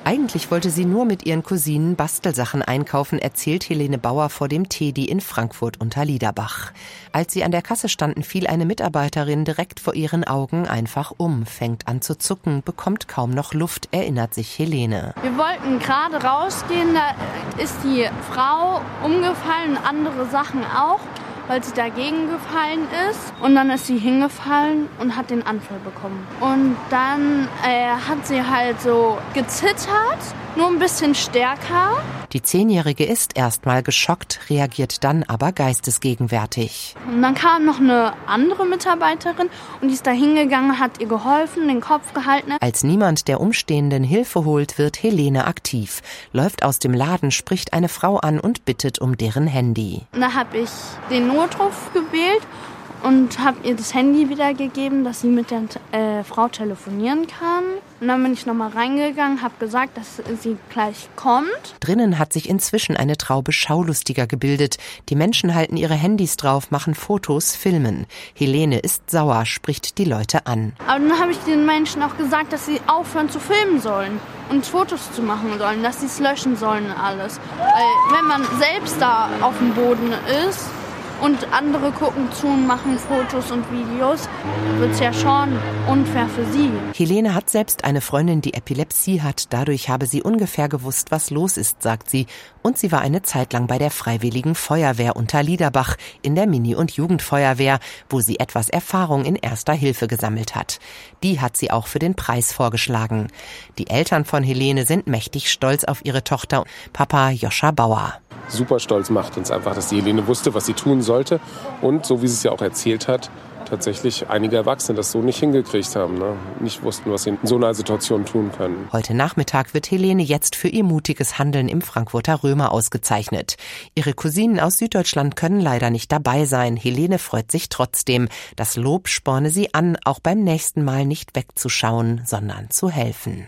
Eigentlich wollte sie nur mit ihren Cousinen Bastelsachen einkaufen, erzählt Helene Bauer vor dem Tedi in Frankfurt unter Liederbach. Als sie an der Kasse standen, fiel eine Mitarbeiterin direkt vor ihren Augen einfach um, fängt an zu zucken, bekommt kaum noch Luft, erinnert sich Helene. Wir wollten gerade rausgehen, da ist die Frau umgefallen, andere Sachen auch, weil sie dagegen gefallen ist. Und dann ist sie hingefallen und hat den Anfall bekommen. Und dann hat sie halt so gezittert, nur ein bisschen stärker. Die 10-Jährige ist erstmal geschockt, reagiert dann aber geistesgegenwärtig. Und dann kam noch eine andere Mitarbeiterin und die ist da hingegangen, hat ihr geholfen, den Kopf gehalten. Als niemand der Umstehenden Hilfe holt, wird Helene aktiv, läuft aus dem Laden, spricht eine Frau an und bittet um deren Handy. Da habe ich den Notruf gewählt und habe ihr das Handy wiedergegeben, dass sie mit der Frau telefonieren kann. Und dann bin ich nochmal reingegangen, habe gesagt, dass sie gleich kommt. Drinnen hat sich inzwischen eine Traube Schaulustiger gebildet. Die Menschen halten ihre Handys drauf, machen Fotos, filmen. Helene ist sauer, spricht die Leute an. Aber dann habe ich den Menschen auch gesagt, dass sie aufhören zu filmen sollen und Fotos zu machen sollen, dass sie es löschen sollen alles. Weil wenn man selbst da auf dem Boden ist und andere gucken zu und machen Fotos und Videos, wird es ja schon unfair für sie. Helene hat selbst eine Freundin, die Epilepsie hat. Dadurch habe sie ungefähr gewusst, was los ist, sagt sie. Und sie war eine Zeit lang bei der Freiwilligen Feuerwehr unter Liederbach in der Mini- und Jugendfeuerwehr, wo sie etwas Erfahrung in Erster Hilfe gesammelt hat. Die hat sie auch für den Preis vorgeschlagen. Die Eltern von Helene sind mächtig stolz auf ihre Tochter, Papa Joscha Bauer. Super stolz macht uns einfach, dass die Helene wusste, was sie tun sollte und, so wie sie es ja auch erzählt hat, tatsächlich einige Erwachsene das so nicht hingekriegt haben, ne? Nicht wussten, was sie in so einer Situation tun können. Heute Nachmittag wird Helene jetzt für ihr mutiges Handeln im Frankfurter Römer ausgezeichnet. Ihre Cousinen aus Süddeutschland können leider nicht dabei sein. Helene freut sich trotzdem. Das Lob sporne sie an, auch beim nächsten Mal nicht wegzuschauen, sondern zu helfen.